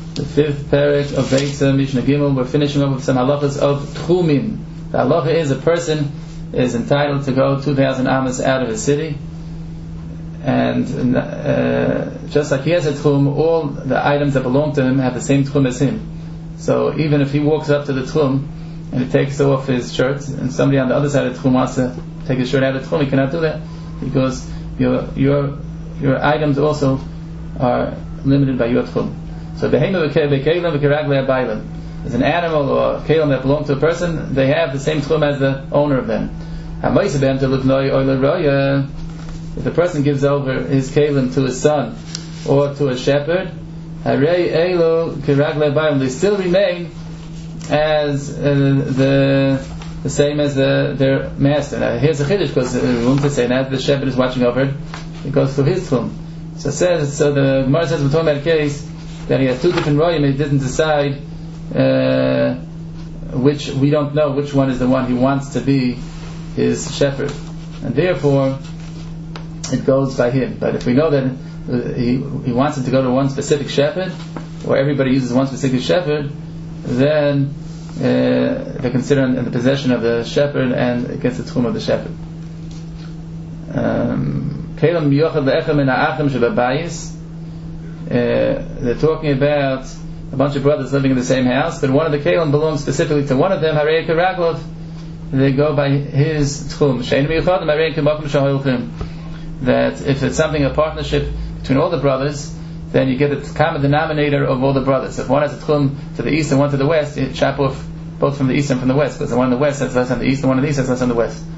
The 5th parak of Beitza Mishnah Gimel. We're finishing up with some halachas of Tchumim. The halacha is a person is entitled to go 2,000 amas out of his city, and just like he has a tchum, all the items that belong to him have the same tchum as him. So even if he walks up to the tchum and he takes off his shirt, and somebody on the other side of the tchum wants to take his shirt out of the tchum, he cannot do that, because your items also are limited by your tchum. So there's an animal or a kelim that belong to a person, they have the same tchum as the owner of them. If the person gives over his kelim to his son or to a shepherd, they still remain as the same as their master. Now here's a chiddush, because room to say that the shepherd is watching over it, it goes to his tchum. So the Gemara says we're talking about a case that he has two different royim, he didn't decide which, we don't know which one is the one he wants to be his shepherd, and therefore it goes by him. But if we know that he wants him to go to one specific shepherd, or everybody uses one specific shepherd, then they consider in the possession of the shepherd, and it gets the tchum of the shepherd. They're talking about a bunch of brothers living in the same house, but one of the kelim belongs specifically to one of them. They go by his tchum. That if it's something, a partnership between all the brothers, then you get the common denominator of all the brothers. If one has a tchum to the east and one to the west, you chop off both from the east and from the west, because the one in the west has less on the east, and one in the east has less on the west.